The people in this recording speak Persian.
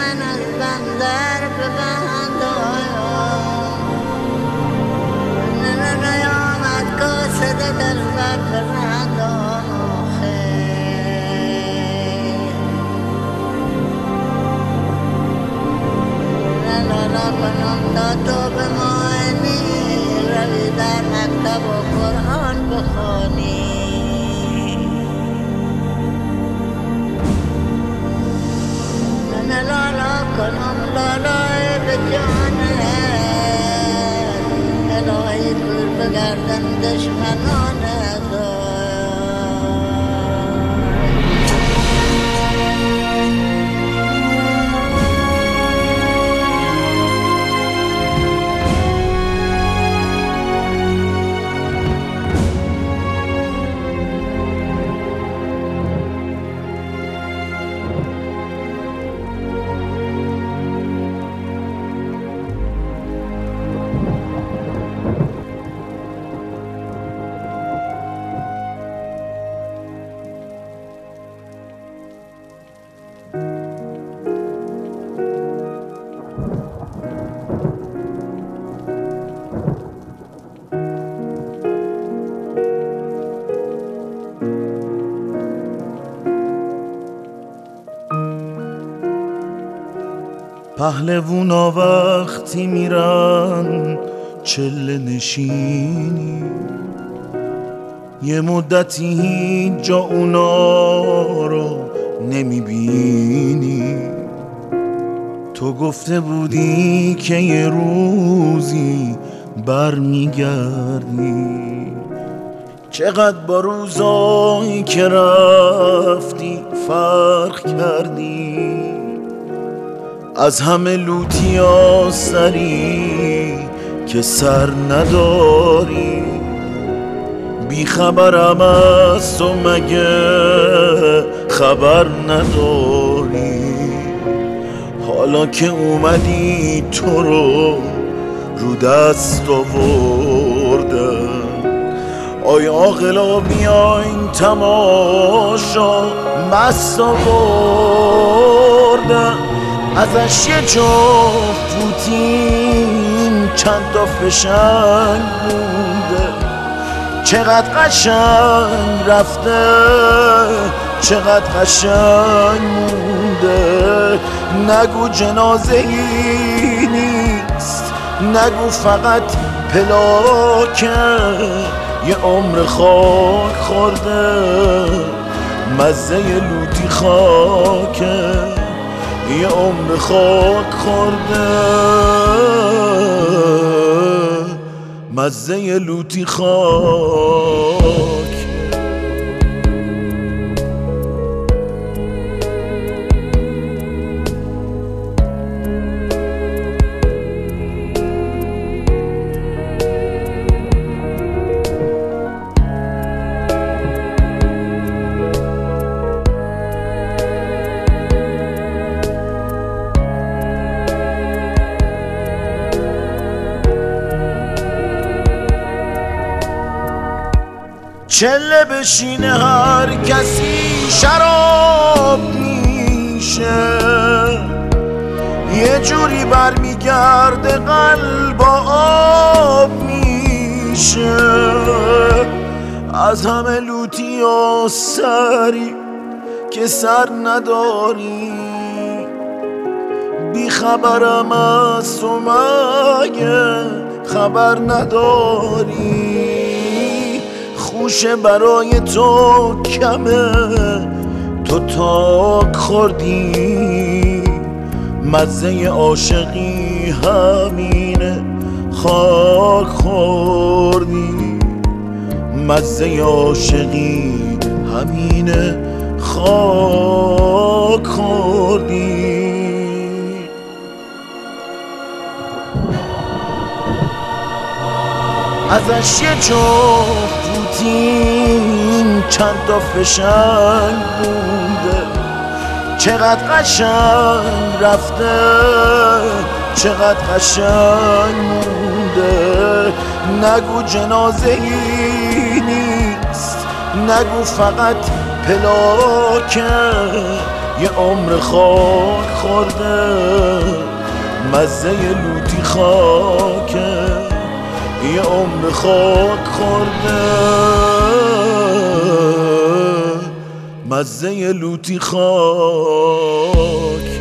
من از بندر به بندایم نیامد کاسد در برندان لالا کنم تا تو به معنی روی در مکتب و قرآن بخوانی لالا کنم لالای به جانت الهی دور بگردن دشمنانت پهلوونا وقتی میرن چله نشینی یه مدتی هیچ جا اونا رو نمیبینی تو گفته بودی که یه روزی برمیگردی چقدر با روزایی که رفتی فرق کردی از همه لوتیا سری که سر نداری بی خبرم از تو مگه خبر نداری حالا که اومدی تو رو دست آوردن آیا عاقلا بیاین تماشا مست آوردن ازش یه جفت پوتین چند تا فشنگ مونده چقدر قشنگ رفته چقدر قشنگ مونده نگو جنازه ای نیست نگو فقط پلاکه یه عمر خاک خورده مزه لوتی خاکه یه عمر خاک خورده مزه لوتی خاک چله بشینه هر کسی شراب میشه یه جوری برمیگرده قلب آب میشه از همه لوتی و سری که سر نداری بی خبرم از تو مگه خبر نداری خوشه برای تو کمه تو تاک خوردی مزه عاشقی همینه خاک خوردی مزه عاشقی همینه خاک خوردی ازش یه جفت پوتین چند تا فشنگ مونده چقدر قشنگ رفته چقدر قشنگ مونده نگو جنازه ای نیست نگو فقط پلاکه یه عمر خاک خورده مزه لوتی خاکه، یه عمر خاک خورده مزه لوتی خاک.